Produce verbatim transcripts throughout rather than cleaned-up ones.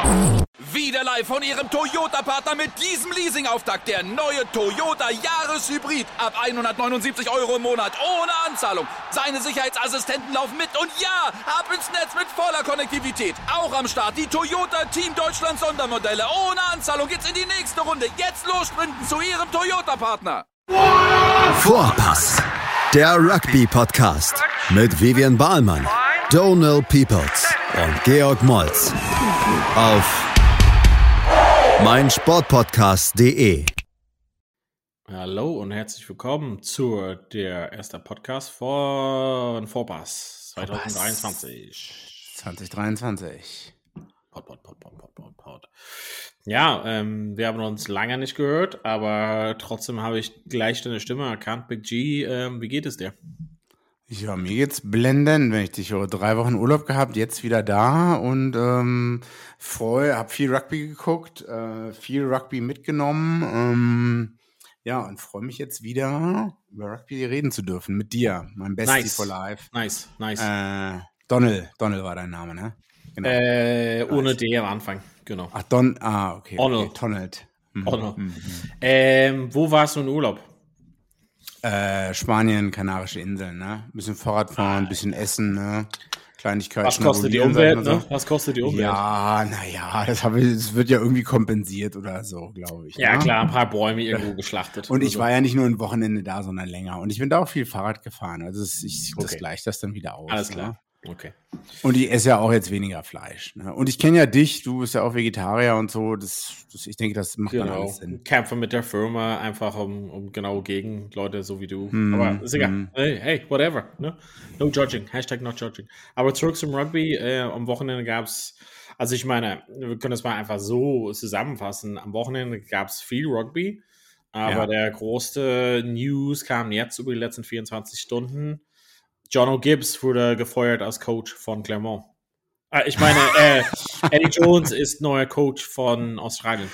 Wieder live von Ihrem Toyota-Partner mit diesem Leasing-Auftakt. Der neue Toyota Jahreshybrid. Ab hundertneunundsiebzig Euro im Monat. Ohne Anzahlung. Seine Sicherheitsassistenten laufen mit. Und ja, ab ins Netz mit voller Konnektivität. Auch am Start die Toyota Team Deutschland Sondermodelle. Ohne Anzahlung geht's in die nächste Runde. Jetzt los sprinten zu Ihrem Toyota-Partner. Vorpass. Der Rugby-Podcast. Mit Vivian Bahlmann, Donald Peoples und Georg Moltz. Auf meinsportpodcast punkt de. Hallo und herzlich willkommen zu der ersten Podcast von Vorpass zwanzig dreiundzwanzig. zwanzig dreiundzwanzig. Pod, pod, pod, pod, pod, pod, pod. Ja, ähm, wir haben uns lange nicht gehört, aber trotzdem habe ich gleich deine Stimme erkannt. Big G, ähm, wie geht es dir? Ja, mir geht's blendend, wenn ich dich höre. Drei Wochen Urlaub gehabt, jetzt wieder da und ähm, freue, hab viel Rugby geguckt, äh, viel Rugby mitgenommen. Ähm, ja, und freue mich jetzt wieder über Rugby reden zu dürfen mit dir, mein Bestie Nice. for life. Nice, nice. Äh, Donald, Donald war dein Name, ne? Genau. Äh, ohne D am Anfang, genau. Ach, Don, ah, okay. Donald. okay. Donald. Mhm. Donald. Mhm. Ähm, wo warst du in Urlaub? Äh, Spanien, Kanarische Inseln, ne? Ein bisschen Fahrrad fahren, ein bisschen essen, ne? Kleinigkeiten. Was kostet die schnabulieren, Umwelt, sag ich mal ne? Was kostet die Umwelt? Ja, naja, das, hab ich, das wird ja irgendwie kompensiert oder so, glaube ich. Ja, ne? klar, ein paar Bäume irgendwo geschlachtet. Und ich Also. war ja nicht nur ein Wochenende da, sondern länger. Und ich bin da auch viel Fahrrad gefahren. Also es, ich, das Okay. gleicht das dann wieder aus. Alles ne? klar. Okay. Und ich esse ja auch jetzt weniger Fleisch. Ne? Und ich kenne ja dich, du bist ja auch Vegetarier und so. Das, das, ich denke, das macht dann Genau. alles Sinn. Kämpfe mit der Firma einfach um, um genau gegen Leute so wie du. Hm, Aber ist egal. hm. Hey, hey, whatever. Ne? No judging. Hashtag not judging. Aber zurück zum Rugby. Äh, am Wochenende gab es, also ich meine, wir können das mal einfach so zusammenfassen. Am Wochenende gab es viel Rugby. Aber Ja. der größte News kam jetzt über die letzten vierundzwanzig Stunden. Jono Gibbs wurde gefeuert als Coach von Clermont. Ah, ich meine, äh, Eddie Jones ist neuer Coach von Australien.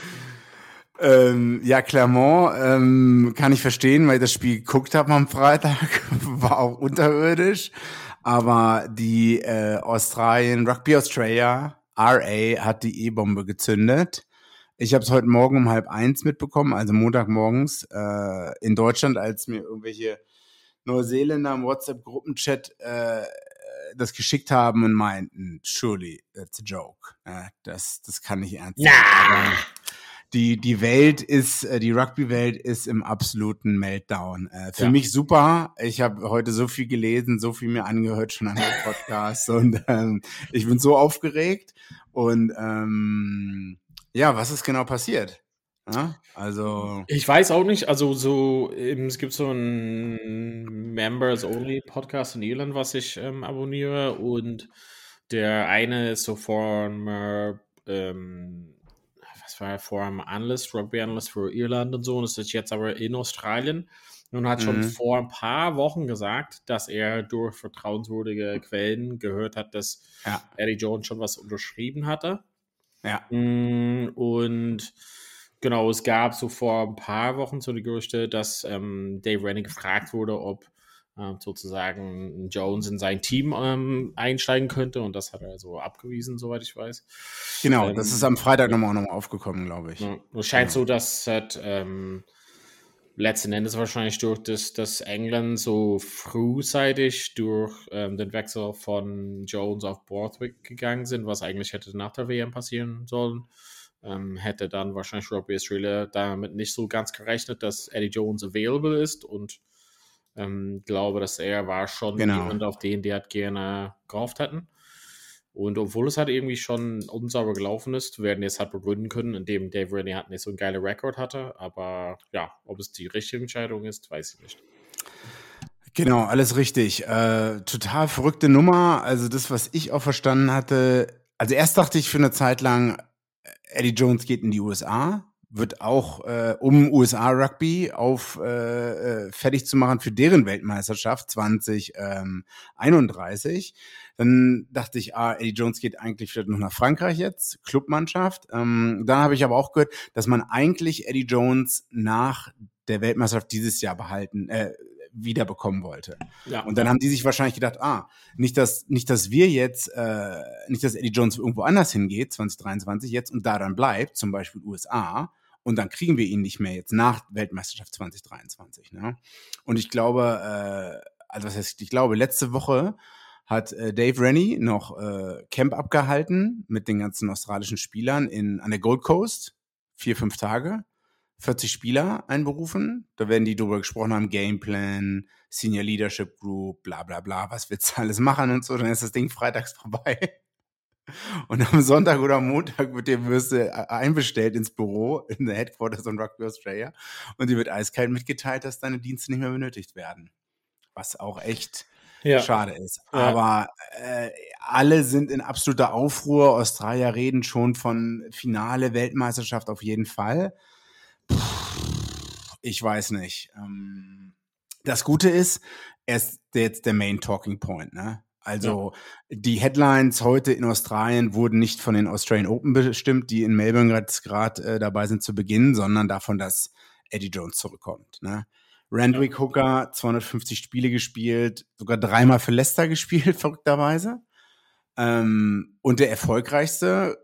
Ähm, ja, Clermont ähm, kann ich verstehen, weil ich das Spiel geguckt habe am Freitag. War auch unterirdisch. Aber die äh, Australien, Rugby Australia, R A, hat die E-Bombe gezündet. Ich habe es heute Morgen um halb eins mitbekommen, also Montagmorgens äh, in Deutschland, als mir irgendwelche Neuseeländer im WhatsApp-Gruppenchat äh, das geschickt haben und meinten, surely, that's a joke. Äh, das, das kann nicht ernst sein. Na! Die, die Welt ist, äh, die Rugby-Welt ist im absoluten Meltdown. Äh, für Ja. mich super. Ich habe heute so viel gelesen, so viel mir angehört schon an dem Podcast und ähm, ich bin so aufgeregt. Und ähm, ja, was ist genau passiert? Ja, also Ich weiß auch nicht, also so, ähm, es gibt so einen Members-Only-Podcast in Irland, was ich ähm, abonniere und der eine ist so former, ähm, was war er, former Analyst, Rugby-Analyst für Irland und so und ist jetzt aber in Australien und hat schon Mhm. vor ein paar Wochen gesagt, dass er durch vertrauenswürdige Quellen gehört hat, dass ja, Eddie Jones schon was unterschrieben hatte. ja. Mm, Und genau, es gab so vor ein paar Wochen so die Gerüchte, dass ähm, Dave Rennie gefragt wurde, ob ähm, sozusagen Jones in sein Team ähm, einsteigen könnte und das hat er so abgewiesen, soweit ich weiß. Genau, Ähm, das ist am Freitag nochmal noch mal aufgekommen, glaube ich. Ja, es scheint so, dass halt, ähm, letzten Endes wahrscheinlich durch das, das England so frühzeitig durch ähm, den Wechsel von Jones auf Borthwick gegangen sind, was eigentlich hätte nach der W M passieren sollen. Ähm, hätte dann wahrscheinlich Rugby Australia damit nicht so ganz gerechnet, dass Eddie Jones available ist und ähm, glaube, dass er war schon Genau. jemand, auf den die halt gerne gehofft hätten. Und obwohl es halt irgendwie schon unsauber gelaufen ist, werden jetzt halt begründen können, indem Dave Rennie halt nicht so einen geilen Rekord hatte. Aber ja, ob es die richtige Entscheidung ist, weiß ich nicht. Genau, alles richtig. Äh, total verrückte Nummer. Also das, was ich auch verstanden hatte, also erst dachte ich für eine Zeit lang, Eddie Jones geht in die U S A, wird auch, äh, um U S A Rugby auf äh, äh, fertig zu machen für deren Weltmeisterschaft zwanzig einunddreißig. Dann dachte ich, ah, Eddie Jones geht eigentlich vielleicht noch nach Frankreich jetzt, Clubmannschaft. Ähm, dann habe ich aber auch gehört, dass man eigentlich Eddie Jones nach der Weltmeisterschaft dieses Jahr behalten, äh, wiederbekommen wollte. Ja. Und dann haben die sich wahrscheinlich gedacht, ah, nicht, dass, nicht, dass wir jetzt, äh, nicht, dass Eddie Jones irgendwo anders hingeht, zwanzig dreiundzwanzig jetzt, und da dann bleibt, zum Beispiel U S A, und dann kriegen wir ihn nicht mehr jetzt nach Weltmeisterschaft zwanzig dreiundzwanzig. Ne? Und ich glaube, äh, also was heißt, ich glaube, letzte Woche hat äh, Dave Rennie noch äh, Camp abgehalten mit den ganzen australischen Spielern in, an der Gold Coast. Vier, fünf Tage. vierzig Spieler einberufen. Da werden die drüber gesprochen haben, Gameplan, Senior Leadership Group, bla bla bla, was willst du alles machen und so. Dann ist das Ding freitags vorbei. Und am Sonntag oder Montag wird dir wirst du einbestellt ins Büro in der Headquarters von Rugby Australia und dir wird eiskalt mitgeteilt, dass deine Dienste nicht mehr benötigt werden. Was auch echt ja. schade ist. Ja. Aber äh, alle sind in absoluter Aufruhr. Australier reden schon von Finale, Weltmeisterschaft auf jeden Fall. Puh, ich weiß nicht. Ähm, das Gute ist, er ist jetzt der Main Talking Point, ne? Also ja. die Headlines heute in Australien wurden nicht von den Australian Open bestimmt, die in Melbourne gerade äh, dabei sind zu Beginn, sondern davon, dass Eddie Jones zurückkommt. Ne? Randwick ja. Hooker, zweihundertfünfzig Spiele gespielt, sogar dreimal für Leicester gespielt, verrückterweise. Ähm, und der erfolgreichste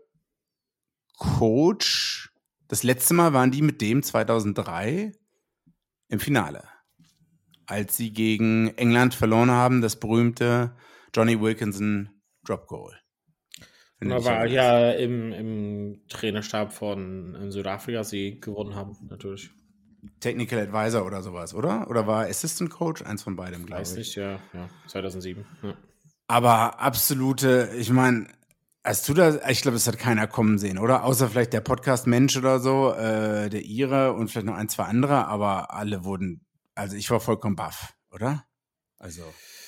Coach, das letzte Mal waren die mit dem zweitausenddrei im Finale, als sie gegen England verloren haben, das berühmte Johnny Wilkinson Drop Goal. Da war ja im, im Trainerstab von in Südafrika, sie gewonnen haben, natürlich. Technical Advisor oder sowas, oder? Oder war Assistant Coach? Eins von beidem, glaube ich. Weiß nicht, ja, ja, zweitausendsieben. Ja. Aber absolute, ich meine, hast du da, ich glaube, das hat keiner kommen sehen, oder? Außer vielleicht der Podcast-Mensch oder so, äh, der Ire und vielleicht noch ein, zwei andere, aber alle wurden, also ich war vollkommen baff, oder? Also.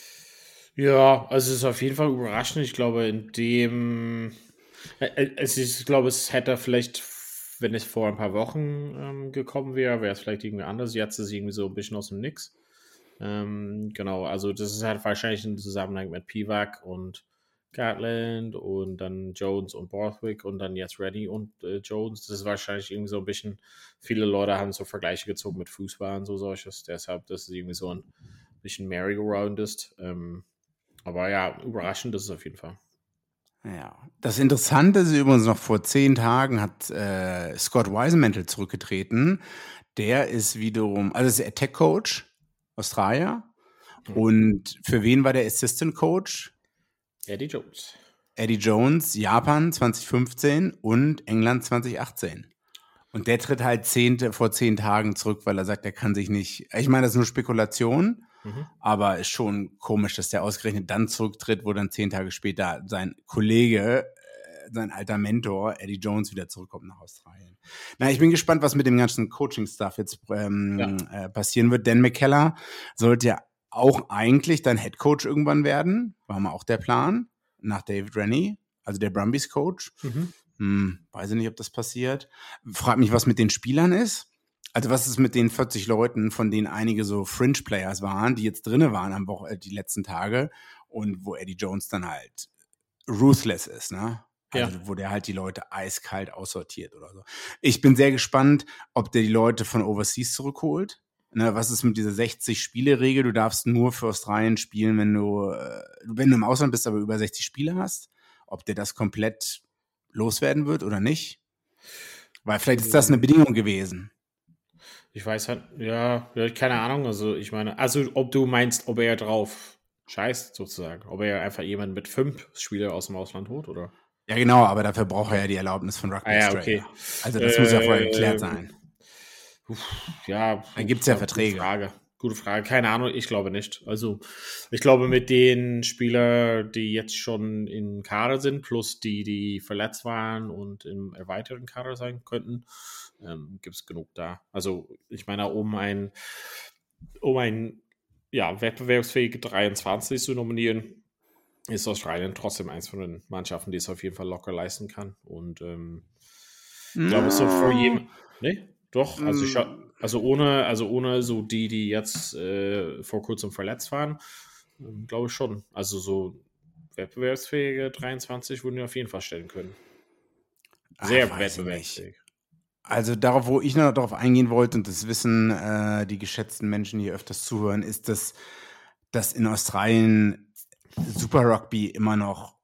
Ja, also es ist auf jeden Fall überraschend. Ich glaube, in dem, es ist, ich glaube, es hätte vielleicht, wenn es vor ein paar Wochen ähm, gekommen wäre, wäre es vielleicht irgendwie anders. Jetzt ist es irgendwie so ein bisschen aus dem Nix. Ähm, genau, also das ist halt wahrscheinlich im Zusammenhang mit Pivac und Gatland und dann Jones und Borthwick und dann jetzt Rennie und äh, Jones. Das ist wahrscheinlich irgendwie so ein bisschen, viele Leute haben so Vergleiche gezogen mit Fußball und so solches. Deshalb, dass es irgendwie so ein bisschen Merry-Go-Round ist. Ähm, aber ja, überraschend ist es auf jeden Fall. Ja, das Interessante ist übrigens, noch vor zehn Tagen hat äh, Scott Wisemantel zurückgetreten. Der ist wiederum, also ist der Tech-Coach, Australier. Mhm. Und für wen war der Assistant Coach? Eddie Jones. Eddie Jones, Japan zwanzig fünfzehn und England zwanzig achtzehn. Und der tritt halt zehn, vor zehn Tagen zurück, weil er sagt, er kann sich nicht, ich meine, das ist nur Spekulation, mhm. aber ist schon komisch, dass der ausgerechnet dann zurücktritt, wo dann zehn Tage später sein Kollege, sein alter Mentor, Eddie Jones, wieder zurückkommt nach Australien. Na, ich bin gespannt, was mit dem ganzen Coaching-Stuff jetzt ähm, ja. äh, passieren wird. Dan McKellar sollte ja auch eigentlich dann Headcoach irgendwann werden, war mal auch der Plan, nach David Rennie, also der Brumbies Coach. Mhm. Hm, weiß ich nicht, ob das passiert. Frag mich, was mit den Spielern ist. Also was ist mit den vierzig Leuten, von denen einige so Fringe-Players waren, die jetzt drinne waren am Woche, die letzten Tage und wo Eddie Jones dann halt ruthless ist, ne? Also ja. wo der halt die Leute eiskalt aussortiert oder so. Ich bin sehr gespannt, ob der die Leute von Overseas zurückholt. Ne, was ist mit dieser sechzig-Spiele-Regel? Du darfst nur für Australien spielen, wenn du, äh, wenn du im Ausland bist, aber über sechzig Spiele hast. Ob der das komplett loswerden wird oder nicht. Weil vielleicht ist das eine Bedingung gewesen. Ich weiß halt, ja, keine Ahnung. Also ich meine, also ob du meinst, ob er drauf scheißt sozusagen. Ob er einfach jemanden mit fünf Spieler aus dem Ausland holt, oder? Ja genau, aber dafür braucht er ja die Erlaubnis von Rugby ah, ja, Australia. Okay. Also das äh, muss ja vorher geklärt sein. Ja, da gibt es ja Verträge. Gute Frage. Gute Frage. Keine Ahnung, ich glaube nicht. Also, ich glaube, mit den Spielern, die jetzt schon in Kader sind, plus die, die verletzt waren und im erweiterten Kader sein könnten, ähm, gibt es genug da. Also, ich meine, um ein, um ein ja, wettbewerbsfähige dreiundzwanzig zu nominieren, ist Australien trotzdem eins von den Mannschaften, die es auf jeden Fall locker leisten kann. Und ähm, ich glaube, so für jeden. Nee? Doch, also, ich, also ohne, also ohne so die, die jetzt äh, vor kurzem verletzt waren, ähm, glaube ich schon. Also so wettbewerbsfähige dreiundzwanzig würden wir auf jeden Fall stellen können. Sehr Ach, wettbewerbsfähig. Also darauf, wo ich noch darauf eingehen wollte, und das wissen äh, die geschätzten Menschen, die hier öfters zuhören, ist, dass, dass in Australien Super Rugby immer noch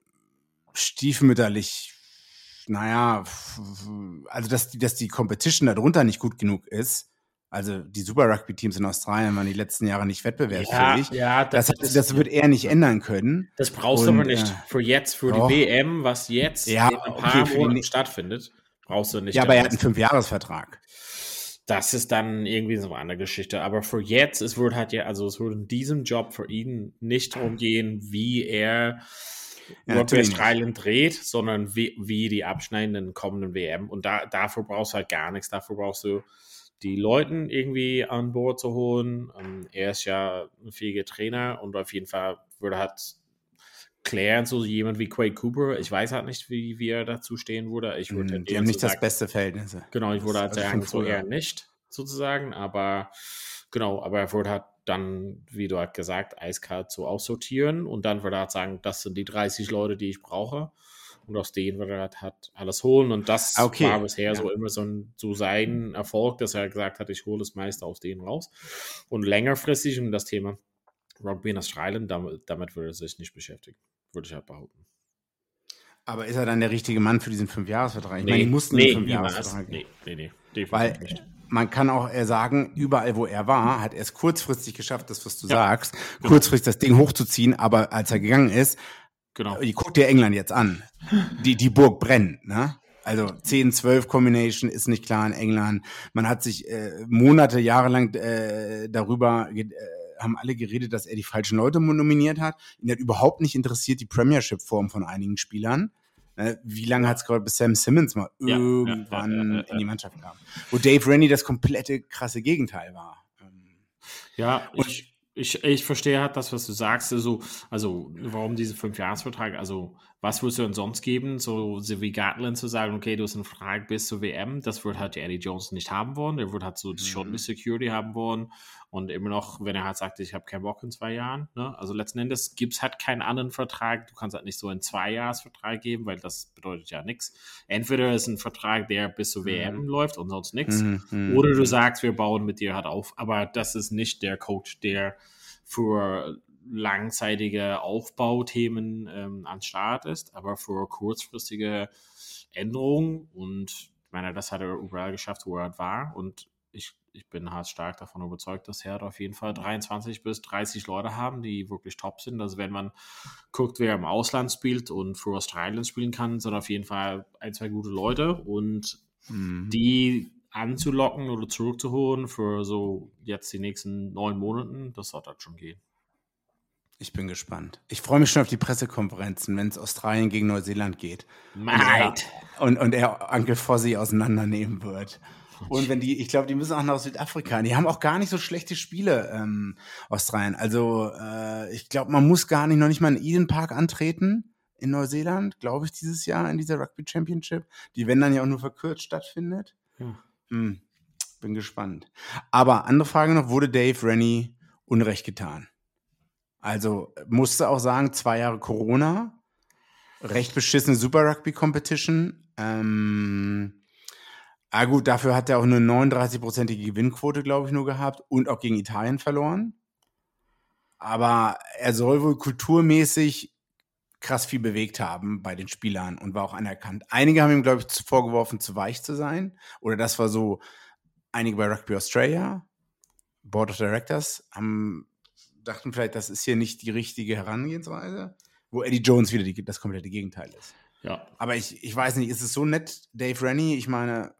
stiefmütterlich, naja, also dass die, dass die Competition darunter nicht gut genug ist. Also die Super Rugby-Teams in Australien waren die letzten Jahre nicht wettbewerbsfähig. Ja, ja, das, das, das, das wird er nicht ändern können. Das brauchst du Und, aber nicht äh, für jetzt, für doch. die W M, was jetzt Ja, in ein paar okay, für die Monaten ne- stattfindet. Brauchst du nicht. Ja, aber er hat das. einen Fünfjahresvertrag. Das ist dann irgendwie so eine andere Geschichte. Aber für jetzt, es wird halt ja, also es wird in diesem Job für ihn nicht darum gehen, wie er Ja, Rugby natürlich Australien dreht, sondern wie, wie die abschneidenden kommenden W M. Und da, dafür brauchst du halt gar nichts. Dafür brauchst du die Leuten irgendwie an Bord zu holen. Um, er ist ja ein fähiger Trainer und auf jeden Fall würde halt klären, so jemand wie Quade Cooper. Ich weiß halt nicht, wie, wie er dazu stehen würde. Ich würde Mm, Die haben nicht so das sagen, beste Verhältnis. Genau, ich würde halt Also sagen, von so früher. eher nicht, sozusagen, aber genau, aber er würde halt dann, wie du halt gesagt, eiskalt so aussortieren und dann würde er halt sagen, das sind die dreißig Leute, die ich brauche und aus denen würde er halt, halt alles holen und das Okay, war bisher ja. so immer so, ein, so sein Erfolg, dass er gesagt hat, ich hole das meiste aus denen raus und längerfristig um das Thema Rugby in Australien, damit, damit würde er sich nicht beschäftigen, würde ich halt behaupten. Aber ist er dann der richtige Mann für diesen Fünfjahresvertrag? Ich Nee, meine, die mussten nee, einen Fünfjahresvertrag niemals. Nee, nee, nee, definitiv Weil nicht. man kann auch eher sagen, überall, wo er war, hat er es kurzfristig geschafft, das, was du Ja, sagst, genau. kurzfristig das Ding hochzuziehen, aber als er gegangen ist, Genau. die guckt dir England jetzt an. Die, die Burg brennt, ne? Also zehn zwölf Combination ist nicht klar in England. Man hat sich äh, Monate, Jahre lang äh, darüber, äh, haben alle geredet, dass er die falschen Leute nominiert hat. Ihn hat überhaupt nicht interessiert die Premiership-Form von einigen Spielern. Äh, wie lange hat es gedauert, bis Sam Simmons mal Ja, irgendwann ja, ja, ja, ja, ja. in die Mannschaft kam? Wo Dave Rennie das komplette krasse Gegenteil war. Ähm, Ja, Und- ich, ich, ich verstehe halt das, was du sagst. Also, also warum diese Fünfjahresvertrag? Also, was würdest du denn sonst geben? So, so wie Gatland zu sagen, okay, du hast einen Vertrag bis zur W M, das wird halt Eddie Jones nicht haben wollen. Der wird halt so schon die Security haben wollen. Und immer noch, wenn er halt sagt, ich habe keinen Bock in zwei Jahren. Ne? Also letzten Endes gibt es halt keinen anderen Vertrag. Du kannst halt nicht so einen Zweijahresvertrag geben, weil das bedeutet ja nichts. Entweder ist ein Vertrag, der bis zur W M läuft und sonst nichts. Mhm, mhm. Oder du sagst, wir bauen mit dir halt auf. Aber das ist nicht der Coach, der für langzeitige Aufbauthemen ähm, an Start ist, aber für kurzfristige Änderungen. Und ich meine, das hat er überall geschafft, wo er halt war. Und ich, ich bin halt stark davon überzeugt, dass er halt auf jeden Fall dreiundzwanzig bis dreißig Leute haben, die wirklich top sind. Also wenn man guckt, wer im Ausland spielt und für Australien spielen kann, sind auf jeden Fall ein, zwei gute Leute. Und Mhm. die anzulocken oder zurückzuholen für so jetzt die nächsten neun Monaten, das sollte halt schon gehen. Ich bin gespannt. Ich freue mich schon auf die Pressekonferenzen, wenn es Australien gegen Neuseeland geht. Mate. Und, und er Uncle Fozzie auseinandernehmen wird. Und wenn die, ich glaube, die müssen auch nach Südafrika. Die haben auch gar nicht so schlechte Spiele, ähm, Australien. Also äh, ich glaube, man muss gar nicht, noch nicht mal in Eden Park antreten in Neuseeland, glaube ich, dieses Jahr in dieser Rugby Championship, die, wenn dann ja auch nur verkürzt stattfindet. Ja. Hm, bin gespannt. Aber andere Frage noch, wurde Dave Rennie Unrecht getan? Also musste auch sagen, zwei Jahre Corona, recht beschissene Super Rugby Competition. Ähm, ah gut, dafür hat er auch eine neununddreißig-prozentige Gewinnquote, glaube ich, nur gehabt und auch gegen Italien verloren. Aber er soll wohl kulturmäßig krass viel bewegt haben bei den Spielern und war auch anerkannt. Einige haben ihm, glaube ich, vorgeworfen, zu weich zu sein. Oder das war so, einige bei Rugby Australia, Board of Directors, haben, dachten vielleicht, das ist hier nicht die richtige Herangehensweise, wo Eddie Jones wieder die, das komplette Gegenteil ist. Ja. Aber ich, ich weiß nicht, ist es so nett, Dave Rennie? Ich meine,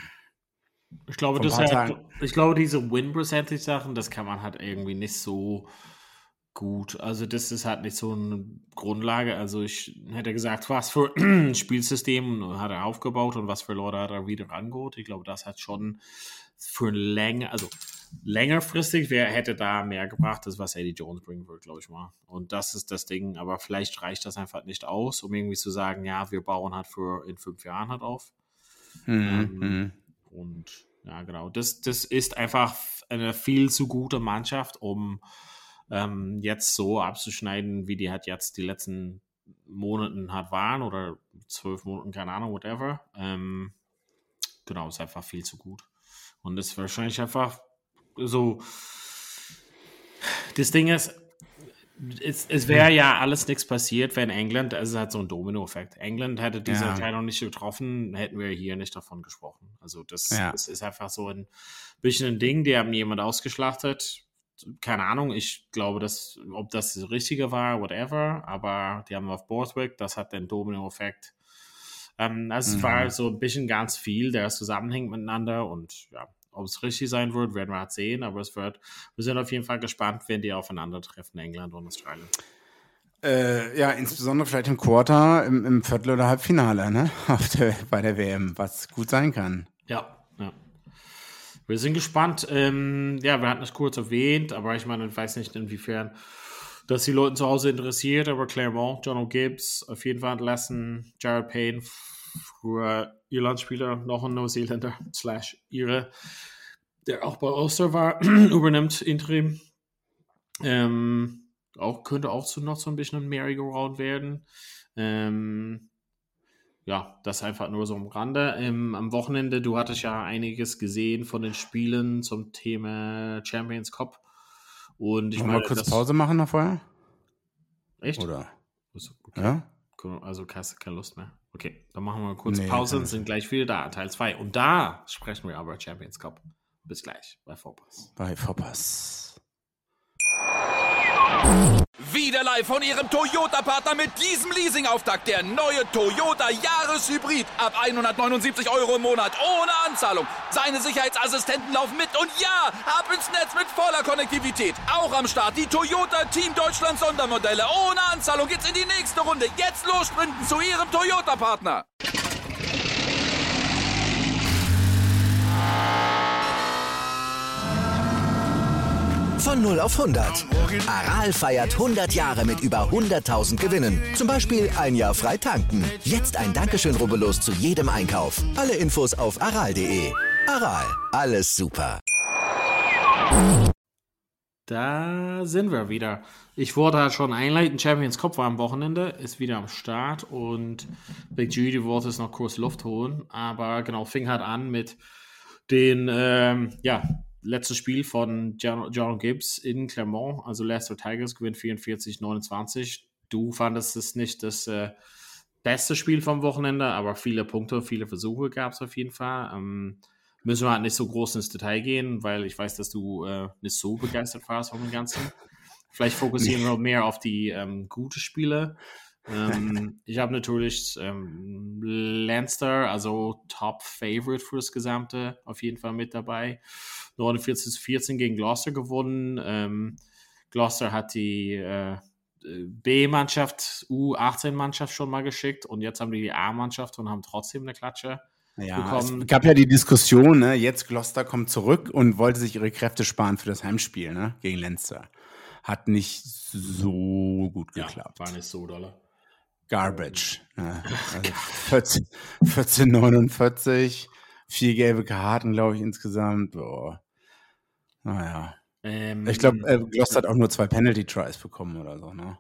Ich glaube, Vor ein das paar halt, Tagen. ich glaube, diese Win-Percentage-Sachen, das kann man halt irgendwie nicht so gut. Also das ist halt nicht so eine Grundlage. Also ich hätte gesagt, was für ein Spielsystem hat er aufgebaut und was für Leute hat er wieder rangeholt. Ich glaube, das hat schon für länger, also längerfristig, wer hätte da mehr gebracht, das was Eddie Jones bringen wird, glaube ich mal. Und das ist das Ding. Aber vielleicht reicht das einfach nicht aus, um irgendwie zu sagen, ja, wir bauen halt für in fünf Jahren halt auf. Ähm, mhm. Und ja, genau. Das, das ist einfach eine viel zu gute Mannschaft, um ähm, jetzt so abzuschneiden, wie die halt jetzt die letzten Monaten halt waren oder zwölf Monaten, keine Ahnung, whatever. Ähm, genau, ist einfach viel zu gut. Und das ist wahrscheinlich einfach so, das Ding ist, es, es wäre ja alles nichts passiert, wenn England, also es hat so einen Domino-Effekt. England hätte diese Ja. Entscheidung nicht getroffen, hätten wir hier nicht davon gesprochen. Also das, Ja. das ist einfach so ein bisschen ein Ding, die haben jemand ausgeschlachtet. Keine Ahnung, ich glaube, dass, ob das das Richtige war, whatever, aber die haben auf Borthwick, das hat den Domino-Effekt. Ähm, also Mhm. es war so ein bisschen ganz viel, der zusammenhängt miteinander und ja, ob es richtig sein wird, werden wir halt sehen, aber es wird, wir sind auf jeden Fall gespannt, wenn die aufeinandertreffen, England und Australien. Äh, ja, insbesondere vielleicht im Quarter, im, im Viertel- oder Halbfinale, ne? Auf der, bei der W M, was gut sein kann. Ja, ja. Wir sind gespannt. Ähm, ja, wir hatten es kurz erwähnt, aber ich meine, ich weiß nicht, inwiefern das die Leute zu Hause interessiert, aber Clermont, John O'Gibbs, auf jeden Fall entlassen, Jared Payne, früher Irlandspieler, noch ein Neuseeländer, slash Ire, der auch bei Ulster war, übernimmt Interim. Ähm, auch, könnte auch so noch so ein bisschen ein Merry-Go-Round werden. Ähm, ja, das einfach nur so am Rande. Ähm, am Wochenende, du hattest ja einiges gesehen von den Spielen zum Thema Champions Cup. Und ich Wollen meine, wir kurz das, Pause machen noch vorher? Echt? Oder? Okay. Ja? Also hast du keine Lust mehr. Okay, dann machen wir kurz Nee, Pause und kann sind gleich wieder da, Teil zwei. Und da sprechen wir aber Champions Cup. Bis gleich bei Vorpass. Bei Vorpass. Wieder live von Ihrem Toyota-Partner mit diesem Leasing-Auftakt. Der neue Toyota Jahreshybrid. Ab hundertneunundsiebzig Euro im Monat. Ohne Anzahlung. Seine Sicherheitsassistenten laufen mit. Und ja, ab ins Netz mit voller Konnektivität. Auch am Start die Toyota Team Deutschland Sondermodelle. Ohne Anzahlung geht's in die nächste Runde. Jetzt los sprinten zu Ihrem Toyota-Partner. Von null auf hundert. Aral feiert hundert Jahre mit über hunderttausend Gewinnen. Zum Beispiel ein Jahr frei tanken. Jetzt ein Dankeschön, rubbellos zu jedem Einkauf. Alle Infos auf aral punkt de. Aral, alles super. Da sind wir wieder. Ich wollte halt schon einleiten, Champions Cup war am Wochenende, ist wieder am Start und Big G, die wollte es noch kurz Luft holen, aber genau, fing halt an mit den, ähm, ja, letztes Spiel von John, John Gibbs in Clermont, also Leicester Tigers gewinnt vierundvierzig neunundzwanzig. Du fandest es nicht das äh, beste Spiel vom Wochenende, aber viele Punkte, viele Versuche gab es auf jeden Fall. Ähm, müssen wir halt nicht so groß ins Detail gehen, weil ich weiß, dass du äh, nicht so begeistert warst von dem Ganzen. Vielleicht fokussieren wir mehr auf die ähm, guten Spiele. ähm, ich habe natürlich ähm, Leinster, also Top-Favorite für das Gesamte, auf jeden Fall mit dabei. neunundvierzig zu vierzehn gegen Gloucester gewonnen. Ähm, Gloucester hat die äh, B-Mannschaft, U achtzehn-Mannschaft schon mal geschickt und jetzt haben die die A-Mannschaft und haben trotzdem eine Klatsche Ja, bekommen. es gab ja die Diskussion, ne? Jetzt Gloucester kommt zurück und wollte sich ihre Kräfte sparen für das Heimspiel, ne? Gegen Leinster. Hat nicht so gut geklappt. Ja, war nicht so dolle. Garbage. Ne? Also vierzehn, vierzehn neunundvierzig, vier gelbe Karten, glaube ich, insgesamt. Boah. Naja. Ähm, Ich glaube, äh, Gloucester hat auch nur zwei Penalty-Tries bekommen oder so, ne?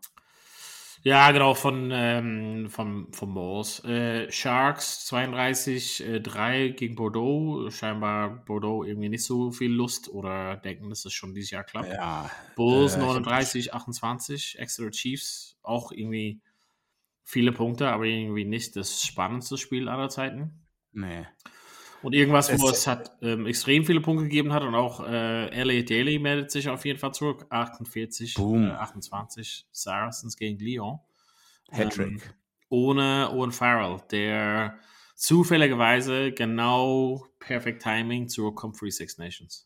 Ja, genau, von, ähm, vom, vom Moors. Äh, Sharks zweiunddreißig drei gegen Bordeaux. Scheinbar Bordeaux irgendwie nicht so viel Lust oder denken, dass es schon dieses Jahr klappt. Ja. Bulls äh, neununddreißig achtundzwanzig. Exeter Chiefs auch irgendwie viele Punkte, aber irgendwie nicht das spannendste Spiel aller Zeiten. Nee. Und irgendwas, wo Es- es hat ähm, extrem viele Punkte gegeben hat und auch äh, L A Daily meldet sich auf jeden Fall zurück. achtundvierzig, Boom. äh, achtundzwanzig Saracens gegen Lyon. Hattrick. Ähm, ohne Owen Farrell, der zufälligerweise genau perfekt Timing zur Comfrey Six Nations.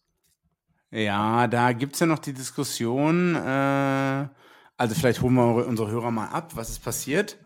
Ja, da gibt es ja noch die Diskussion. Äh, also vielleicht holen wir unsere Hörer mal ab. Was ist passiert?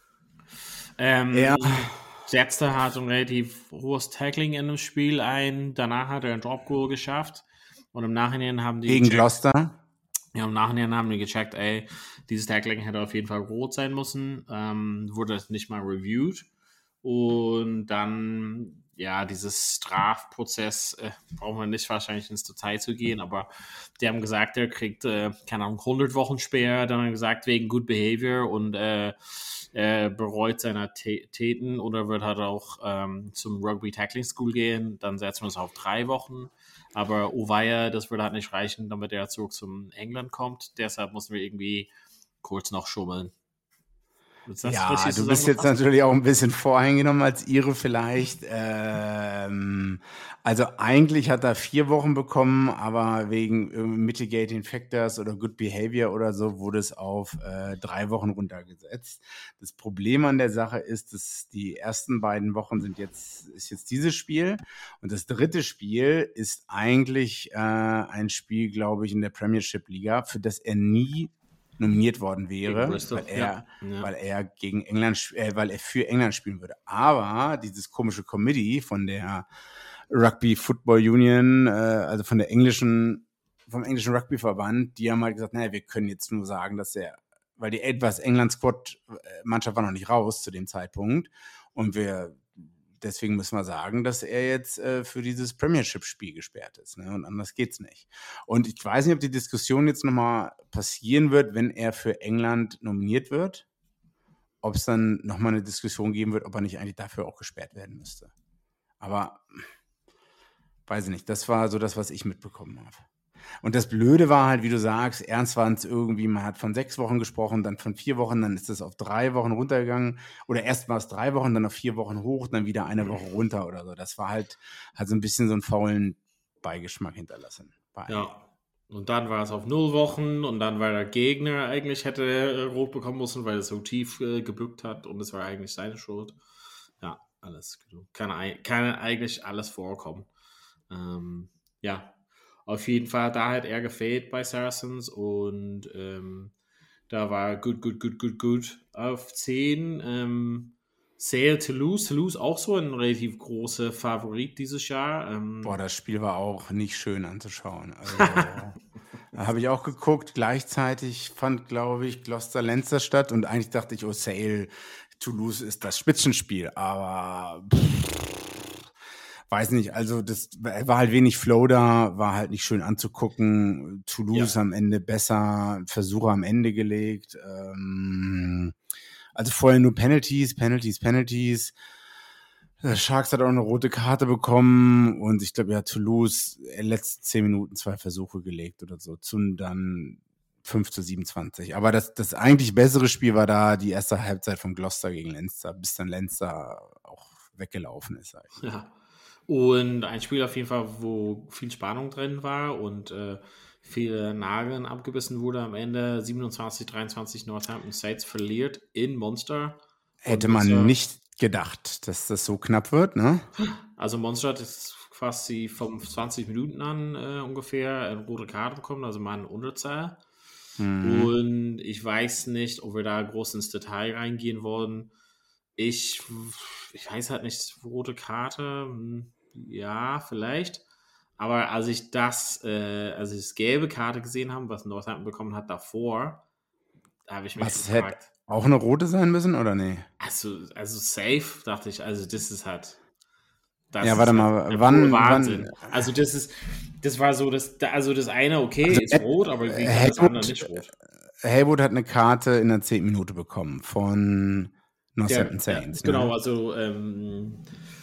Ähm, Ja. Setzte hat ein relativ hohes Tackling in dem Spiel ein. Danach hat er ein Drop-Goal geschafft. Und im Nachhinein haben die Gegen gecheckt, Gloucester? ja, im Nachhinein haben die gecheckt, ey, dieses Tackling hätte auf jeden Fall rot sein müssen. Ähm, wurde das nicht mal reviewed. Und dann ja, dieses Strafprozess, äh, brauchen wir nicht wahrscheinlich ins Detail zu gehen, aber die haben gesagt, er kriegt, äh, keine Ahnung, hundert Wochen Sperre, dann haben wir gesagt, wegen Good Behavior und äh, er bereut seine Täten oder wird halt auch ähm, zum Rugby Tackling School gehen, dann setzen wir es auf drei Wochen. Aber Ovaya, das würde halt nicht reichen, damit er zurück zum England kommt. Deshalb mussten wir irgendwie kurz noch schummeln. Ja, du bist jetzt natürlich auch ein bisschen voreingenommen als Ire vielleicht. Ähm, also eigentlich hat er vier Wochen bekommen, aber wegen äh, Mitigating Factors oder Good Behavior oder so wurde es auf äh, drei Wochen runtergesetzt. Das Problem an der Sache ist, dass die ersten beiden Wochen sind jetzt, ist jetzt dieses Spiel und das dritte Spiel ist eigentlich äh, ein Spiel, glaube ich, in der Premiership Liga, für das er nie nominiert worden wäre, weil er, ja. Ja. weil er gegen England, äh, weil er für England spielen würde. Aber dieses komische Committee von der Rugby Football Union, äh, also von der englischen, vom englischen Rugbyverband, die haben halt gesagt, naja, wir können jetzt nur sagen, dass er, weil die etwas England-Squad-Mannschaft war noch nicht raus zu dem Zeitpunkt und wir deswegen müssen wir sagen, dass er jetzt äh, für dieses Premiership-Spiel gesperrt ist. Ne? Und anders geht's nicht. Und ich weiß nicht, ob die Diskussion jetzt nochmal passieren wird, wenn er für England nominiert wird. Ob es dann nochmal eine Diskussion geben wird, ob er nicht eigentlich dafür auch gesperrt werden müsste. Aber weiß ich nicht. Das war so das, was ich mitbekommen habe. Und das Blöde war halt, wie du sagst, ernst waren es irgendwie, man hat von sechs Wochen gesprochen, dann von vier Wochen, dann ist es auf drei Wochen runtergegangen. Oder erst war es drei Wochen, dann auf vier Wochen hoch, dann wieder eine Woche runter oder so. Das war halt, hat so ein bisschen so einen faulen Beigeschmack hinterlassen. Ja, und dann war es auf null Wochen und dann war der Gegner eigentlich hätte äh, rot bekommen müssen, weil es so tief äh, gebückt hat und es war eigentlich seine Schuld. Ja, alles. Kann, kann eigentlich alles vorkommen. Ähm, ja. Auf jeden Fall, da hat er gefehlt bei Saracens und ähm, da war gut, gut, gut, gut, gut auf zehn. Ähm, Sale Toulouse, Toulouse auch so ein relativ großer Favorit dieses Jahr. Ähm, Boah, das Spiel war auch nicht schön anzuschauen. Also, da habe ich auch geguckt. Gleichzeitig fand, glaube ich, Gloucester-Leinster statt und eigentlich dachte ich, oh, Sale Toulouse ist das Spitzenspiel, aber pff, weiß nicht, also das war halt wenig Flow da, war halt nicht schön anzugucken. Toulouse ja. am Ende besser, Versuche am Ende gelegt. Ähm, also vorher nur Penalties, Penalties, Penalties. Sharks hat auch eine rote Karte bekommen und ich glaube, ja, Toulouse in den letzten zehn Minuten zwei Versuche gelegt oder so. Zum dann fünf zu siebenundzwanzig. Aber das, das eigentlich bessere Spiel war da die erste Halbzeit von Gloucester gegen Leinster, bis dann Leinster auch weggelaufen ist. Eigentlich. Ja. Und ein Spiel auf jeden Fall, wo viel Spannung drin war und äh, viele Nageln abgebissen wurde am Ende. siebenundzwanzig dreiundzwanzig Northampton Saints verliert in Munster. Hätte man Munster, nicht gedacht, dass das so knapp wird, ne? Also Munster hat jetzt quasi fünfundzwanzig Minuten an äh, ungefähr eine rote Karte bekommen, also mal eine Unterzahl. Mhm. Und ich weiß nicht, ob wir da groß ins Detail reingehen wollen. Ich, ich weiß halt nicht, rote Karte, ja, vielleicht. Aber als ich das, äh, als ich das gelbe Karte gesehen habe, was Northampton bekommen hat davor, da habe ich mich was gefragt. Hätte auch eine rote sein müssen, oder nee? Also, also safe, dachte ich, also das ist halt. Das ja, warte ist mal, halt wann, Wahnsinn. wann? Also das ist, das war so, das, also das eine, okay, also, ist rot, aber wie Haywood, das andere nicht rot? Haywood hat eine Karte in der zehnten Minute bekommen von Northampton Saints. Ja, genau, ne? also ähm,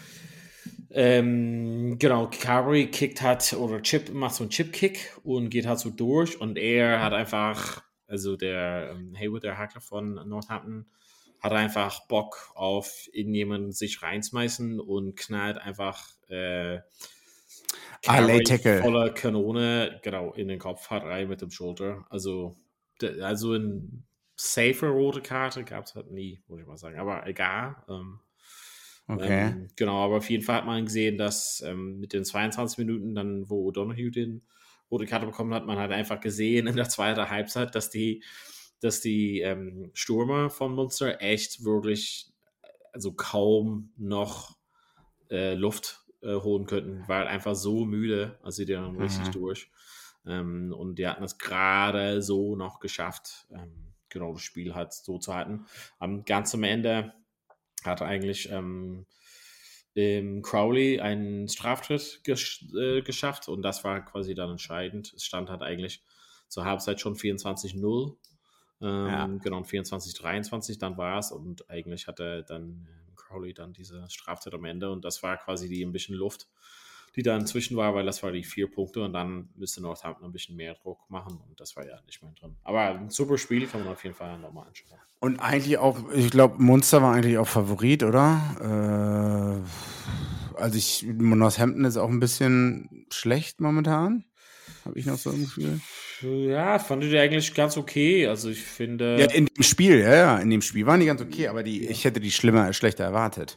ähm, genau, Carberry kickt hat, oder Chip macht so einen Chip-Kick und geht halt so durch und er hat einfach, also der ähm, Haywood, der Hackler von Northampton, hat einfach Bock auf irgendjemanden sich reinschmeißen und knallt einfach äh, Tackle voller Kanone genau in den Kopf hat rein mit dem Schulter. Also, de, also ein safer rote Karte gab es halt nie, muss ich mal sagen. Aber egal. Ähm, okay. Ähm, genau, aber auf jeden Fall hat man gesehen, dass ähm, mit den zweiundzwanzig Minuten, dann wo O'Donoghue den rote Karte bekommen hat, man hat einfach gesehen in der zweiten Halbzeit, dass die dass die ähm, Stürmer von Munster echt wirklich also kaum noch äh, Luft äh, holen könnten, weil einfach so müde, also sie dann mhm. richtig durch. Ähm, und die hatten es gerade so noch geschafft, ähm, genau das Spiel halt so zu halten. Am ganz am Ende hat eigentlich ähm, ähm, Crowley einen Straftritt gesch- äh, geschafft und das war quasi dann entscheidend. Es stand halt eigentlich zur Halbzeit schon vierundzwanzig null. Ähm, Ja. Genau, vierundzwanzig dreiundzwanzig, dann war es und eigentlich hatte dann ähm, Crowley dann diese Strafzeit am Ende und das war quasi die ein bisschen Luft, die da inzwischen war, weil das war die vier Punkte und dann müsste Northampton ein bisschen mehr Druck machen und das war ja nicht mehr drin. Aber ein super Spiel, kann man auf jeden Fall nochmal anschauen. Und eigentlich auch, ich glaube, Munster war eigentlich auch Favorit, oder? Äh, also ich, Northampton ist auch ein bisschen schlecht momentan. Habe ich noch so ein Gefühl. Ja, fand ich eigentlich ganz okay. Also ich finde. Ja, in dem Spiel, ja, ja, in dem Spiel waren die ganz okay, aber die, ich hätte die schlimmer, schlechter erwartet.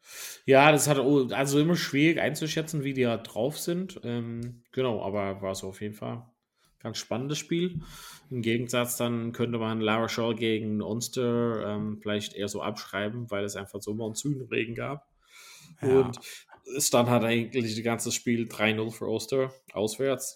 Ja, das hat also immer schwierig einzuschätzen, wie die da drauf sind. Ähm, genau, aber war so auf jeden Fall ein ganz spannendes Spiel. Im Gegensatz dann könnte man La Rochelle gegen Ulster ähm, vielleicht eher so abschreiben, weil es einfach so Monsunregen gab. Ja. Und es dann hat eigentlich das ganze Spiel drei null für Ulster auswärts.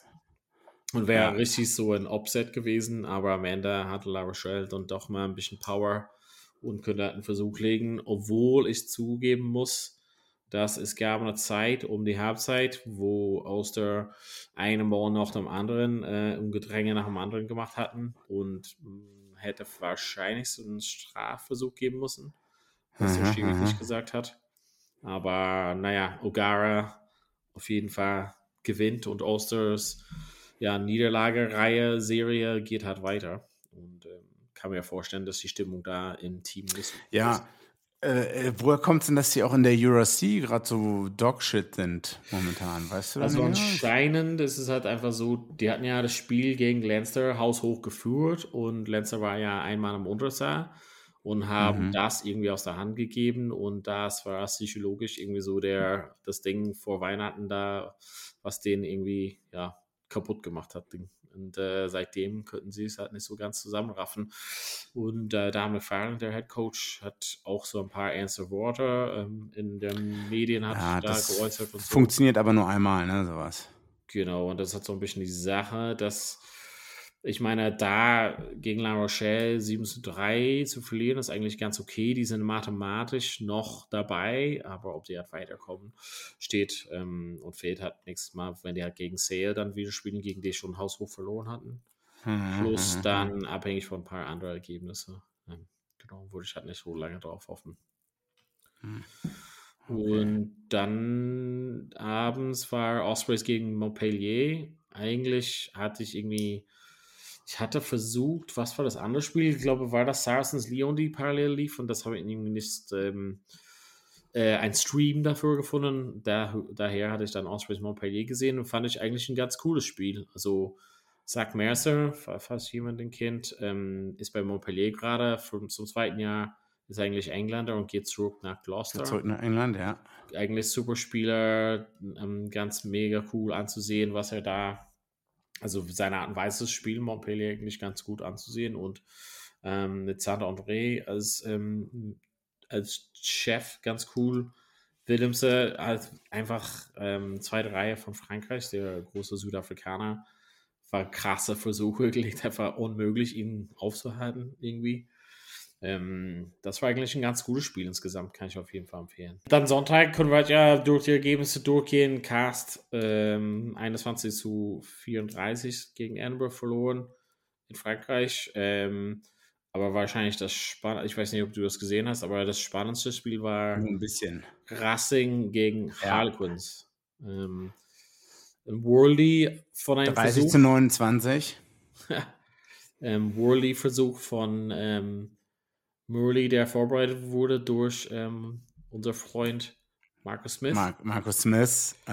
Und wäre Ja. richtig so ein Upset gewesen, aber am Ende hatte La Rochelle dann doch mal ein bisschen Power und könnte einen Versuch legen, obwohl ich zugeben muss, dass es gab eine Zeit um die Halbzeit, wo Ulster einen Ball nach dem anderen, äh, ein Gedränge nach dem anderen gemacht hatten und mh, hätte wahrscheinlich so einen Strafversuch geben müssen, was der Aha, Schiri aha. nicht gesagt hat. Aber naja, O'Gara auf jeden Fall gewinnt und Ulsters ja, Niederlagereihe, Serie geht halt weiter. Und ähm, kann mir vorstellen, dass die Stimmung da im Team nicht so gut ist. Ja, äh, äh, woher kommt es denn, dass die auch in der Euro C gerade so Dogshit sind momentan? Weißt du das Also nicht? anscheinend ist es halt einfach so, die hatten ja das Spiel gegen Leinster haushoch geführt und Leinster war ja einmal im Unterzahl und haben Mhm. das irgendwie aus der Hand gegeben und das war psychologisch irgendwie so der, das Ding vor Weihnachten da, was denen irgendwie ja, kaputt gemacht hat. Und äh, seitdem könnten sie es halt nicht so ganz zusammenraffen. Und äh, Dame McFarland, der Head Coach, hat auch so ein paar ernste Worte ähm, in den Medien hat Ja, da das geäußert und so. funktioniert aber nur einmal, ne, sowas. Genau, und das hat so ein bisschen die Sache, dass ich meine, da gegen La Rochelle sieben zu drei zu verlieren, ist eigentlich ganz okay. Die sind mathematisch noch dabei, aber ob die halt weiterkommen, steht ähm, und fehlt halt nächstes Mal, wenn die halt gegen Sale dann wieder spielen, gegen die schon haushoch verloren hatten. Mhm, Plus mhm, dann abhängig von ein paar anderen Ergebnisse. Ähm, genau, würde ich halt nicht so lange drauf hoffen. mhm. Und dann abends war Ospreys gegen Montpellier. Eigentlich hatte ich irgendwie, ich hatte versucht, was war das andere Spiel? Ich glaube, war das Saracens Lyon, die parallel lief und das habe ich irgendwie nicht ähm, äh, ein Stream dafür gefunden. Da, daher hatte ich dann Ospreys Montpellier gesehen und fand ich eigentlich ein ganz cooles Spiel. Also Zach Mercer, falls jemand den kennt, ähm, ist bei Montpellier gerade zum zweiten Jahr, ist eigentlich Engländer und geht zurück nach Gloucester. Zurück nach England, ja. Eigentlich super Spieler, ähm, ganz mega cool anzusehen, was er da, also seine Art und Weise des Spiels Montpellier eigentlich ganz gut anzusehen und ähm, mit Saint-André als, ähm, als Chef ganz cool. Willemse halt einfach ähm, zweite Reihe von Frankreich, der große Südafrikaner, war krasse Versuche, wirklich einfach unmöglich, ihn aufzuhalten irgendwie. Ähm, das war eigentlich ein ganz gutes Spiel insgesamt, kann ich auf jeden Fall empfehlen. Dann Sonntag können wir ja durch die Ergebnisse durchgehen. Cast ähm, einundzwanzig zu vierunddreißig gegen Edinburgh verloren in Frankreich. Ähm, aber wahrscheinlich das Spannendste, ich weiß nicht, ob du das gesehen hast, aber das spannendste Spiel war Nur ein bisschen. Racing gegen Ja. Harlequins. Ähm, Worley von einem dreißig Versuch. zu neunundzwanzig. ähm, Worley-Versuch von ähm, Murley, der vorbereitet wurde durch ähm, unser Freund Marcus Smith. Mark, Marcus Smith. Äh,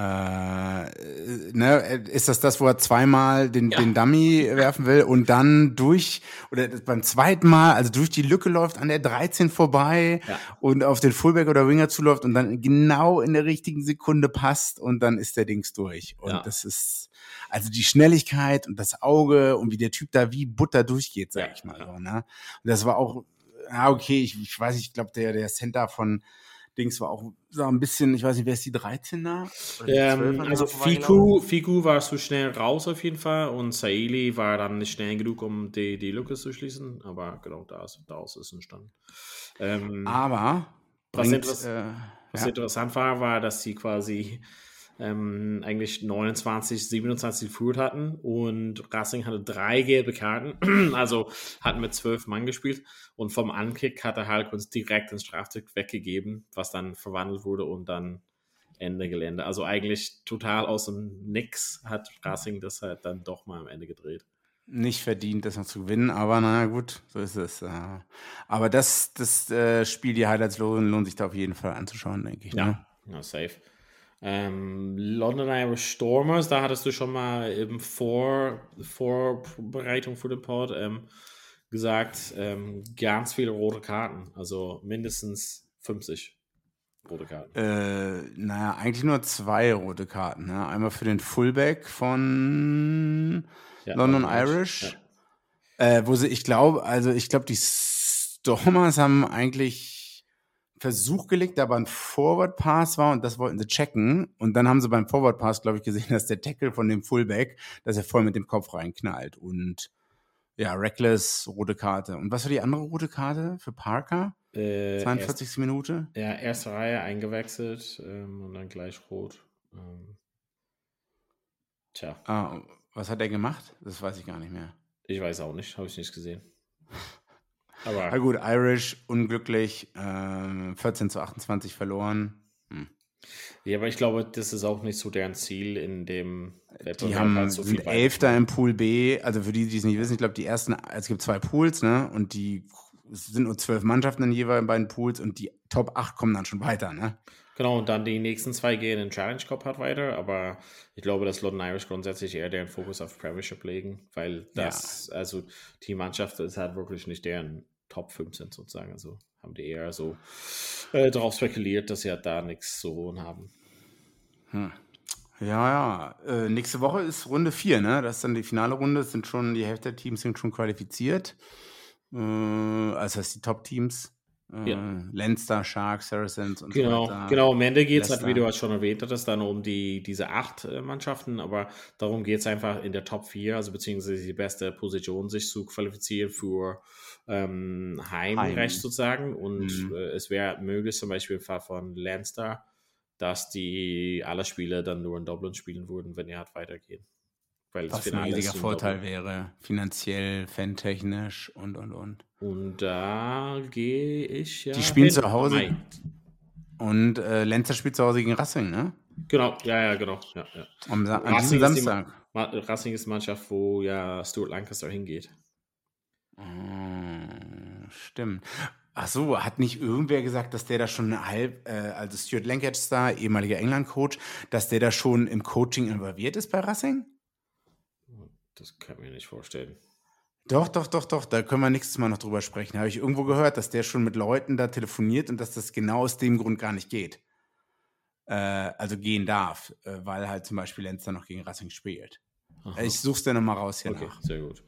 ne, ist das das, wo er zweimal den, Ja. den Dummy werfen will und dann durch, oder beim zweiten Mal, also durch die Lücke läuft, an der dreizehn vorbei Ja. und auf den Fullback oder Winger zuläuft und dann genau in der richtigen Sekunde passt und dann ist der Dings durch. Und Ja. das ist, also die Schnelligkeit und das Auge und wie der Typ da wie Butter durchgeht, sag Ja, ich mal ja. so, ne? Und das war auch, ja, okay, ich, ich weiß nicht, ich glaube, der, der Center von Dings war auch so ein bisschen, ich weiß nicht, wer ist die dreizehner? Oder die Ähm, zwölfer also da vorbeigelaufen? Fiku, Fiku war zu schnell raus auf jeden Fall und Saili war dann nicht schnell genug, um die, die Lücke zu schließen, aber genau da ist, daraus ist entstanden. Ähm, Aber Was bringt, interess- äh, Was Ja. interessant war, war, dass sie quasi ähm, eigentlich neunundzwanzig, siebenundzwanzig geführt hatten und Racing hatte drei gelbe Karten, also hatten mit zwölf Mann gespielt und vom Ankick hat der Harlequins direkt den Strafzug weggegeben, was dann verwandelt wurde und dann Ende Gelände. Also eigentlich total aus dem Nix hat Racing das halt dann doch mal am Ende gedreht. Nicht verdient, das noch zu gewinnen, aber naja, gut, so ist es. äh. Aber das, das äh, Spiel, die Highlights lohnen, lohnt sich da auf jeden Fall anzuschauen, denke ich. Ne? Ja, ja safe. Ähm, London Irish Stormers, da hattest du schon mal im Vor Vorbereitung für den Pod ähm, gesagt, ähm, ganz viele rote Karten, also mindestens fünfzig rote Karten. Äh, naja, eigentlich nur zwei rote Karten. Ne? Einmal für den Fullback von Ja, London London Irish, Irish. Äh, wo sie, ich glaube, also ich glaube, die Stormers haben eigentlich Versuch gelegt, aber ein Forward Pass war und das wollten sie checken. Und dann haben sie beim Forward Pass, glaube ich, gesehen, dass der Tackle von dem Fullback, dass er voll mit dem Kopf reinknallt. Und ja, Reckless, rote Karte. Und was war die andere rote Karte für Parker? Äh, zweiundvierzigste Minute? Ja, erste Reihe eingewechselt ähm, und dann gleich rot. Ähm, tja, Ah, was hat er gemacht? Das weiß ich gar nicht mehr. ich weiß auch nicht, habe ich nicht gesehen. Na Aber gut, Irish, unglücklich, ähm, vierzehn zu achtundzwanzig verloren. Hm. ja, aber ich glaube, das ist auch nicht so deren Ziel in dem Wettbewerb. Die haben, halt so sind viel Elfter im Pool B. Also für die, die es nicht wissen, ich glaube, die ersten, es gibt zwei Pools, ne? Und die, es sind nur zwölf Mannschaften in jeweils beiden Pools und die Top acht kommen dann schon weiter, ne? Genau, und dann die nächsten zwei gehen in den Challenge Cup halt weiter, aber ich glaube, dass London Irish grundsätzlich eher deren Fokus auf Premiership legen, weil das, ja. also die Mannschaft ist halt wirklich nicht deren Top fünf sind sozusagen, also haben die eher so äh, darauf spekuliert, dass sie halt da nichts zu holen haben. Hm. Ja, ja. Äh, nächste Woche ist Runde vier, ne? Das ist dann die finale Runde, es sind schon, die Hälfte der Teams sind schon qualifiziert. Äh, also das heißt die Top-Teams. Ja. Leinster, Sharks, Saracens und genau, so weiter. Genau, am Ende geht es halt, Leicester. wie du halt schon erwähnt hattest, dann um die, diese acht äh, Mannschaften, aber darum geht es einfach in der Top vier, also beziehungsweise die beste Position, sich zu qualifizieren für ähm, Heimrecht Heim. sozusagen und Mhm. äh, es wäre möglich, zum Beispiel im Fall von Leinster, dass die alle Spiele dann nur in Dublin spielen würden, wenn die halt weitergehen. Weil das Was ein Finale ist riesiger in Vorteil Dublin. wäre, finanziell, fantechnisch und, und, und. Und da gehe ich ja Die spielen hin. zu Hause. Mai. Und äh, Leinster spielt zu Hause gegen Racing, ne? Genau, ja, ja, genau. Ja, ja. Am, Sa- an Racing diesem ist die Samstag. Ma- Racing ist die Mannschaft, wo ja Stuart Lancaster hingeht. Oh, stimmt. Ach so, hat nicht irgendwer gesagt, dass der da schon halb, äh, also Stuart Lancaster, ehemaliger England-Coach, dass der da schon im Coaching involviert ist bei Racing? Das kann ich mir nicht vorstellen. Doch, doch, doch, doch, da können wir nächstes Mal noch drüber sprechen. Habe ich irgendwo gehört, dass der schon mit Leuten da telefoniert und dass das genau aus dem Grund gar nicht geht. Äh, also gehen darf, äh, weil halt zum Beispiel Leinster noch gegen Racing spielt. Aha. Ich such's dir nochmal raus hier Okay, nach. sehr gut.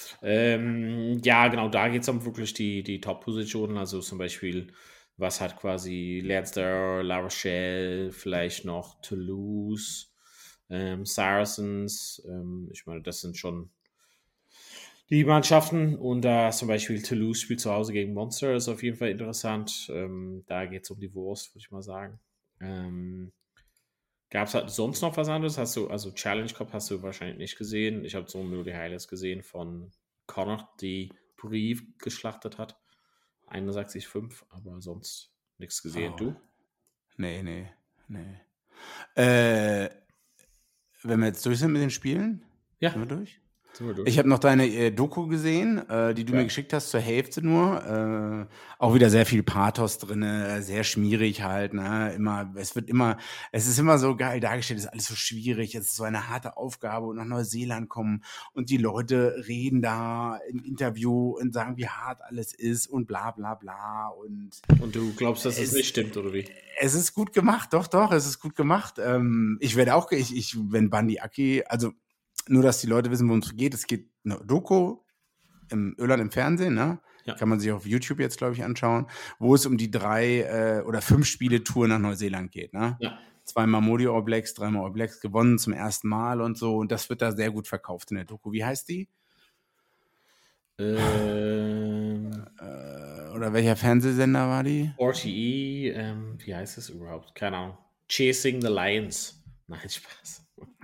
Ähm, ja, genau, da geht es um wirklich die, die Top-Positionen, also zum Beispiel, was hat quasi Leinster, La Rochelle, vielleicht noch Toulouse, ähm, Saracens, ähm, ich meine, das sind schon die Mannschaften und da zum Beispiel Toulouse spielt zu Hause gegen Munster, ist auf jeden Fall interessant, ähm, da geht es um die Wurst, würde ich mal sagen. Ähm, Gab es halt sonst noch was anderes? Hast du, also Challenge Cup hast du wahrscheinlich nicht gesehen. Ich habe so nur die Highlights gesehen von Connacht, die Brief geschlachtet hat. einundsechzig fünf, aber sonst nichts gesehen. Oh. Du? Nee, nee, nee. Äh, wenn wir jetzt durch sind mit den Spielen, Ja, sind wir durch? sind wir durch. Ich habe noch deine äh, Doku gesehen, äh, die du Ja. mir geschickt hast, zur Hälfte nur. Äh, auch wieder sehr viel Pathos drin, äh, sehr schmierig halt. Ne? Immer, es wird immer, es ist immer so geil dargestellt, es ist alles so schwierig, es ist so eine harte Aufgabe und nach Neuseeland kommen und die Leute reden da im Interview und sagen, wie hart alles ist und bla bla bla. Und Und du glaubst, dass es Es- nicht stimmt, oder wie? es ist gut gemacht, doch, doch, es ist gut gemacht. Ähm, ich werde auch, ich, ich, wenn Bandi Aki, also nur, dass die Leute wissen, worum es geht. Es geht eine Doku im Irland im Fernsehen, ne? Ja. Kann man sich auf YouTube jetzt, glaube ich, anschauen, wo es um die drei äh, oder fünf Spiele-Tour nach Neuseeland geht, ne? Ja. Zweimal Modi All Blacks, dreimal All Blacks gewonnen zum ersten Mal und so. Und das wird da sehr gut verkauft in der Doku. Wie heißt die? Ähm, Äh, oder welcher Fernsehsender war die? R T E, ähm, wie heißt das überhaupt? Keine Ahnung. Chasing the Lions. Nein, Spaß.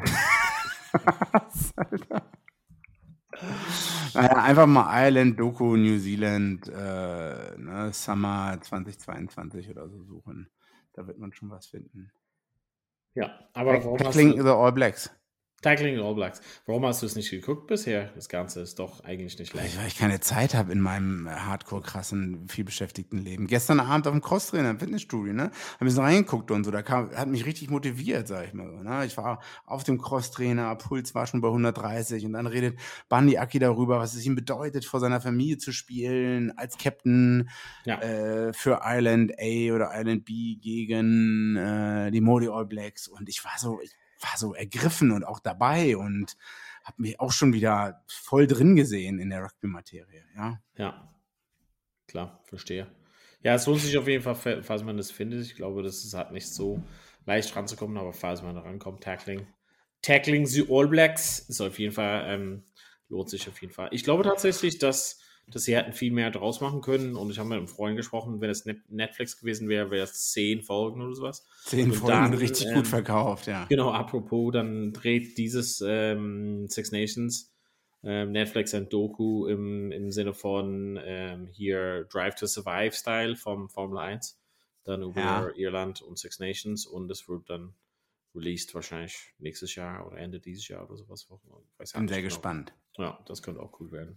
Was, Alter? Naja, einfach mal Ireland, Doku, New Zealand, äh, ne, Summer zwanzig zweiundzwanzig oder so suchen. Da wird man schon was finden. Ja, aber warum hast Tackling du... the All Blacks. Tackling the All Blacks. Warum hast du es nicht geguckt bisher? Das Ganze ist doch eigentlich nicht leicht. Weil ich keine Zeit habe in meinem hardcore krassen, vielbeschäftigten Leben. Gestern Abend auf dem Crosstrainer im Fitnessstudio, ne? Hab ein bisschen reingeguckt und so. Da kam, hat mich richtig motiviert, sag ich mal so. Ne? Ich war auf dem Crosstrainer, Puls war schon bei hundertdreißig und dann redet Bandi Aki darüber, was es ihm bedeutet, vor seiner Familie zu spielen, als Captain Ja. äh, für Ireland A oder Ireland B gegen äh, die Māori All Blacks. Und ich war so, ich war so ergriffen und auch dabei und habe mich auch schon wieder voll drin gesehen in der Rugby-Materie, ja. Ja, klar, verstehe. Ja, es lohnt sich auf jeden Fall, falls man das findet. Ich glaube, das ist halt nicht so leicht ranzukommen, aber falls man da rankommt, Tackling. Tackling the All Blacks ist auf jeden Fall, ähm, lohnt sich auf jeden Fall. Ich glaube tatsächlich, dass, dass sie hätten viel mehr draus machen können und ich habe mit einem Freund gesprochen, wenn es Netflix gewesen wäre, wäre es zehn Folgen oder sowas. Zehn Und Folgen dann, richtig ähm, gut verkauft, ja. Genau, apropos, dann dreht dieses ähm, Six Nations ähm, Netflix ein Doku im, im Sinne von ähm, hier Drive to Survive Style vom Formel eins, dann über Ja. Irland und Six Nations und das wird dann released wahrscheinlich nächstes Jahr oder Ende dieses Jahr oder sowas. Ich weiß Bin nicht sehr genau. gespannt. Ja, das könnte auch cool werden.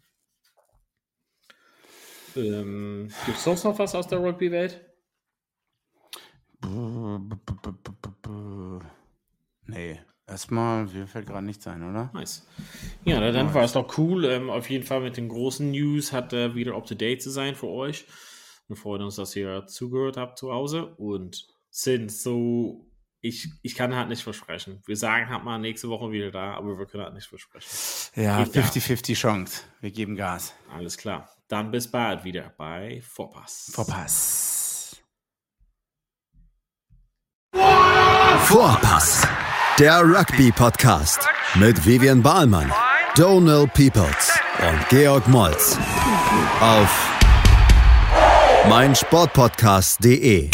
Ähm, Gibt es sonst noch was aus der Rugby-Welt? Nee, erstmal, mir fällt gerade nichts ein, oder? Nice. Ja, na, dann war es doch cool. Ähm, auf jeden Fall mit den großen News hat er wieder up-to-date zu sein für euch. Wir freuen uns, dass ihr zugehört habt zu Hause und sind so, ich, ich kann halt nicht versprechen. Wir sagen halt mal nächste Woche wieder da, aber wir können halt nicht versprechen. Ja, Geht da. fünfzig fünfzig Chance. Wir geben Gas. Alles klar. Dann bis bald wieder bei Vorpass. Vorpass. Vorpass, der Rugby-Podcast mit Vivian Bahlmann, Donald Peoples und Georg Moltz auf meinsportpodcast punkt de.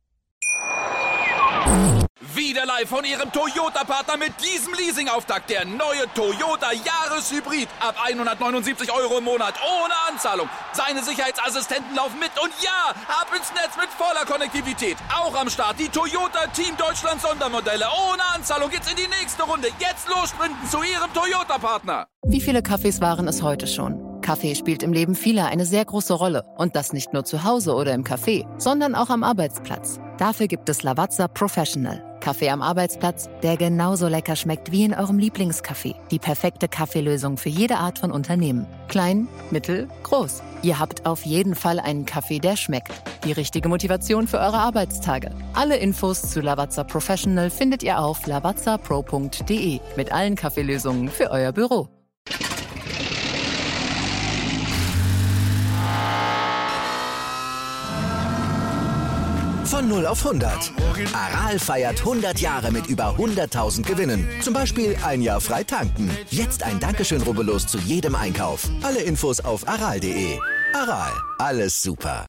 Wieder live von Ihrem Toyota-Partner mit diesem Leasing-Auftakt. Der neue Toyota Jahreshybrid. Ab hundertneunundsiebzig Euro im Monat. Ohne Anzahlung. Seine Sicherheitsassistenten laufen mit. Und ja, ab ins Netz mit voller Konnektivität. Auch am Start die Toyota Team Deutschland Sondermodelle. Ohne Anzahlung geht's in die nächste Runde. Jetzt los sprinten zu Ihrem Toyota-Partner. Wie viele Kaffees waren es heute schon? Kaffee spielt im Leben vieler eine sehr große Rolle. Und das nicht nur zu Hause oder im Café, sondern auch am Arbeitsplatz. Dafür gibt es Lavazza Professional. Kaffee am Arbeitsplatz, der genauso lecker schmeckt wie in eurem Lieblingscafé. Die perfekte Kaffeelösung für jede Art von Unternehmen. Klein, mittel, groß. Ihr habt auf jeden Fall einen Kaffee, der schmeckt. Die richtige Motivation für eure Arbeitstage. Alle Infos zu Lavazza Professional findet ihr auf lavazza pro punkt de mit allen Kaffeelösungen für euer Büro. Von null auf hundert. Aral feiert hundert Jahre mit über hunderttausend Gewinnen. Zum Beispiel ein Jahr frei tanken. Jetzt ein Dankeschön, rubbellos zu jedem Einkauf. Alle Infos auf aral punkt de. Aral, alles super.